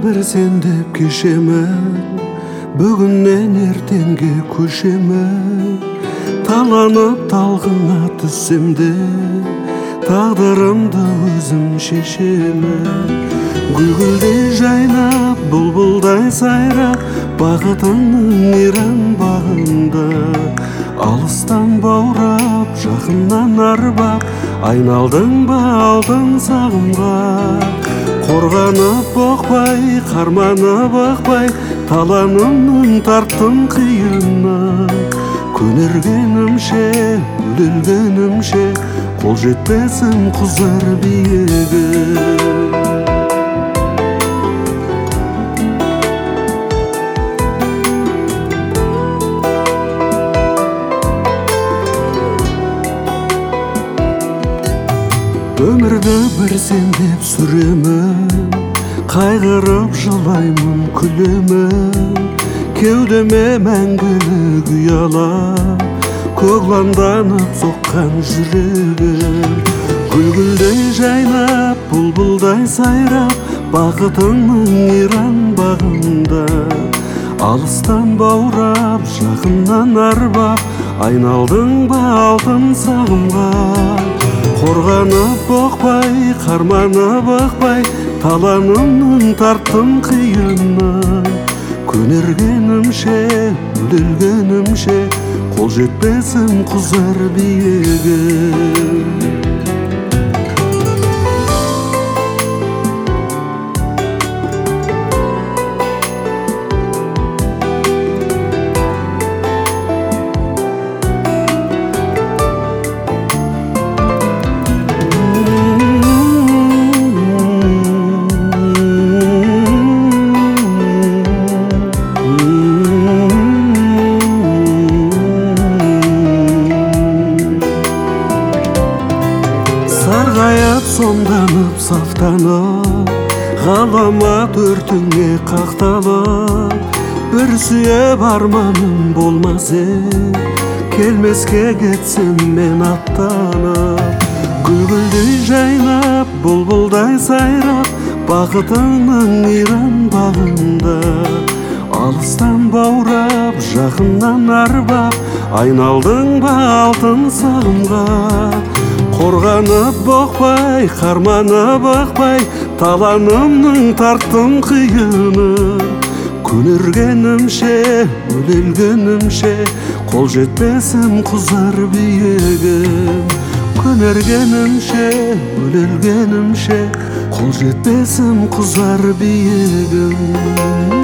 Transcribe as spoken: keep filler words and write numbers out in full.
бір сен деп кешемін, бүгіннен ертеңге көшемін. Таланып талғыңа түссем де, тағдырымды өзім шешемін. Гүлгүлдей жайнап, бұлбұлдай сайрап, бақытыңның иран бағында. Алыстан баурап, жақыннан арбап, айналдың ба алтын сағымға. Қорғанып боқпай, қарманып бақпай, таланымның тарттым қиынна. Көнергенімше, өлелгенімше, қол жетпесім құзар биігі. Өмірді бір сен деп сүремін, қайғырып жылаймын, күлемін. Кеудеме мәңгілік ұялап, көгланданып соққан жүрегім. Гүлгүлдей жайнап, бұлбұлдай сайрап, бақытыңның иран бағында. Алыстан баурап, жақыннан арбап, айналдың ба алтын сағымға. Қорғанып боқпай, қарманып бақпай, таланымның тарттым қиынна. Көнергенімше, өлелгенімше, қол жетпесім құзар биігім. Сарғайып, сомданып, сафтанып, ғаламат өртіңе қақталып. Бір сүйіп арманым болмасы, келмеске кетсем мен аттанып. Гүлгүлдей жайнап, бұлбұлдай сайрап, бақытыңның иран бағында. Алыстан баурап, жақыннан арбап, айналдың ба алтын сағымға. Қорғанып боқпай, қарманып бақпай, таланымның тарттым қиыны. Көнергенімше, өлелгенімше, қол жетпесім құзар биігім. Көнергенімше, өлелгенімше, қол жетпесім құзар биігім.